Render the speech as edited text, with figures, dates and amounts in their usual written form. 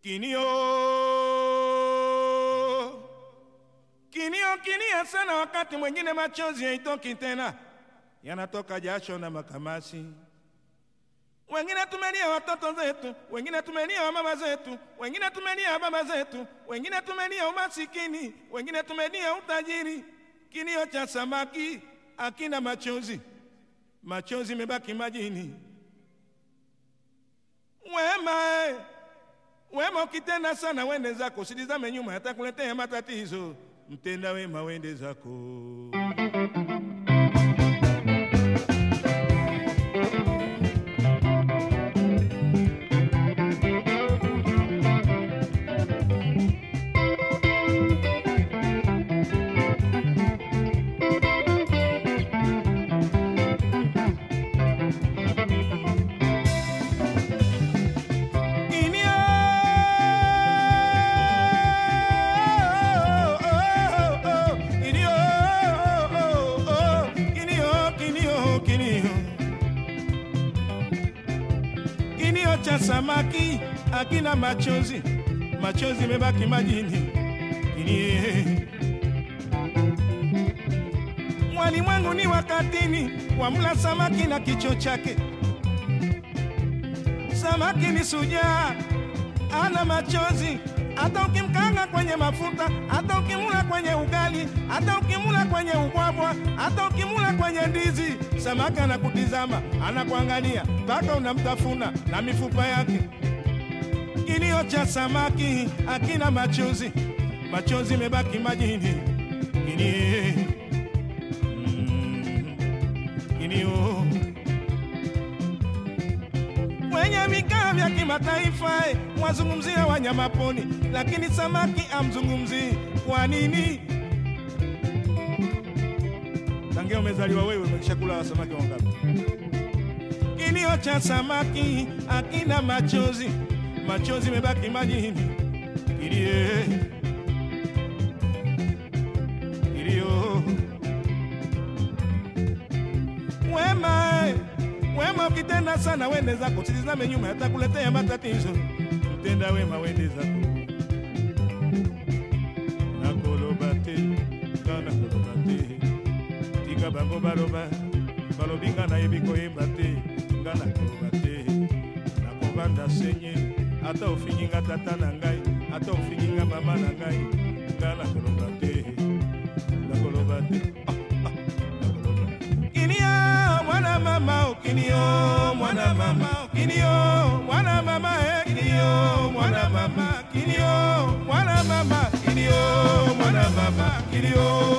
Kinio sana, wakati mwingine machozi haitoki tena, yanatoka jasho na makamasi. Wengine tumelia watoto zetu, wengine tumelia mama zetu, wengine tumelia baba zetu, wengine tumelia umasikini, wengine tumelia utajiri. Kinio cha samaki hakina machozi, machozi mebaki majini. Wema ukitenda sana wende zako, usidizame nyuma yatakuletea matatizo. Mtenda wema wende zako. Cha samaki hakina machozi, machozi mebaki majini. Walimwengu ni wakatini, wamla samaki na kichwa chake. Samaki ni sujaa, ana machozi. Hata ukimkanga kwenye mafuta, hata ukimula kwenye ugali, hata ukimula kwenye ubwabwa, hata ukimula kwenye ndizi, samaki anakutizama, anakuangalia mpaka unamtafuna na mifupa yake. Kilio cha samaki hakina machozi, machozi mebaki majini. Kilio kwenye vikao vya kimataifa wazungumzia wanyama pori, lakini samaki amzungumzi. Kwa nini? Tangia umezaliwa wewe umeshakula samaki wangapi? Kilio cha samaki hakina machozi, machozi mebaki majini. Kilio wema ukitenda sana wende zako, usitizame nyuma yatakuletea matatizo. Mtenda wema wende zako. Nakolobate, kana kolobate, tika bango baloba, balobinga na ebiko ebate, ngana kolobate. Nakobanda senye, ata ufinyinga tata na ngai, ata ufinyinga mama na ngai, ngana kolobate, nakolobate. Mwana mama, kinio, mwana mama, kinio, mwana mama, kinio, mwana mama, kinio, mwana mama, kinio, mwana mama, kinio.